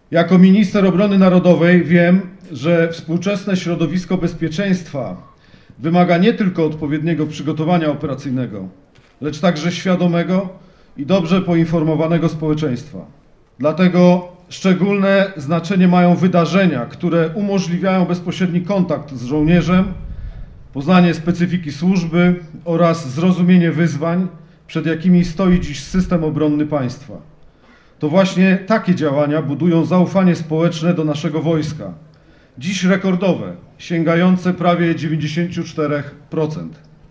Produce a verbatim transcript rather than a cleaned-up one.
Jako minister obrony narodowej wiem, że współczesne środowisko bezpieczeństwa wymaga nie tylko odpowiedniego przygotowania operacyjnego, lecz także świadomego i dobrze poinformowanego społeczeństwa. Dlatego szczególne znaczenie mają wydarzenia, które umożliwiają bezpośredni kontakt z żołnierzem, poznanie specyfiki służby oraz zrozumienie wyzwań, przed jakimi stoi dziś system obronny państwa. To właśnie takie działania budują zaufanie społeczne do naszego wojska, dziś rekordowe, sięgające prawie dziewięćdziesiąt cztery procent.